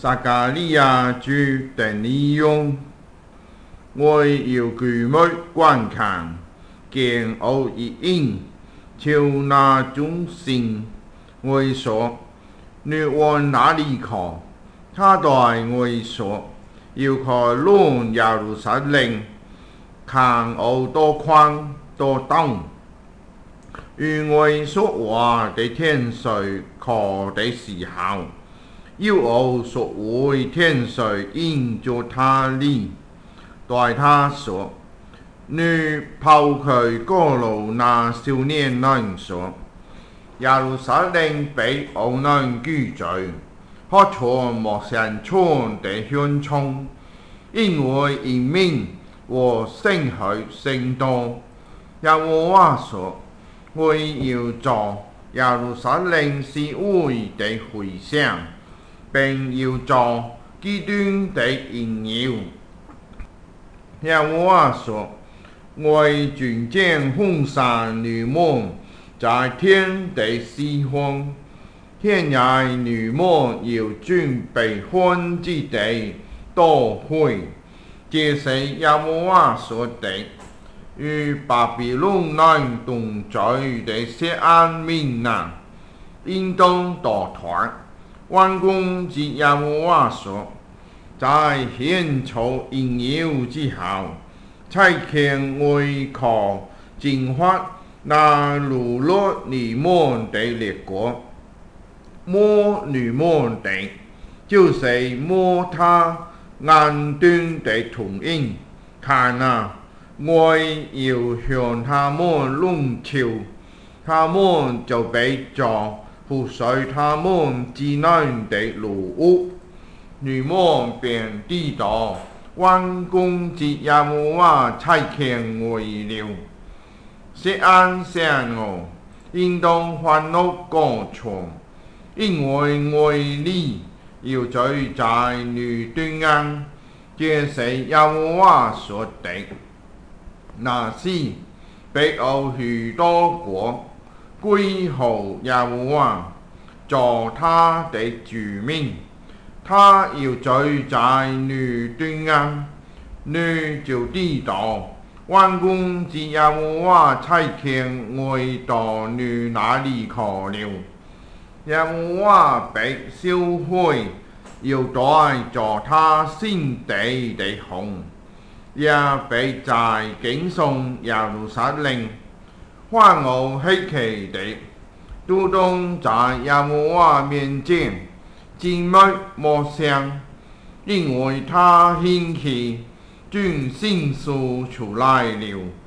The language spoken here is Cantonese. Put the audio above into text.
撒加利亚就等利用，我要佢们观看，见我一应，就那种心，我说，你往哪里去？他对我说，要去路耶路撒冷，看我多宽多东。与我说话的天水可的时候，要我说回天水应着他哩，对他说：“你抛弃过路那少年人说，耶路撒冷被恶人居住，可从莫上村的乡冲，因为移民和生许生多。”耶和华说。我要做耶路撒冷是会的回响，并要做极端的荣耀。耶和华说：“我全将风山女魔在天地四方，天涯女魔要准备分之地都会，这是耶和华说的。”与巴比伦人同在的谢安民呐，应当夺团。万公之耶和华说，在献出荣耀之后，才看为靠净化那掳掠你们的列国，摸你们的，就是摸他眼端的同音。看啊！我要向他们笼罩，他们就被作覆水他们之内的奴屋，你们便知道万公之耶和华差遣我了。谢安想我，应当欢乐歌唱，因为我你要聚在你中央，这是耶和华说的。那时，北欧许多国归后耶和华，做他的居民。他要聚在你中央，你就知道万公之耶和华差遣我到你那里去了。耶和华被烧毁，要带着他新地的红。也被在敬送耶路撒冷，欢我希奇的，都当在耶和华面前静默默想，因为他兴起，转心术出来了。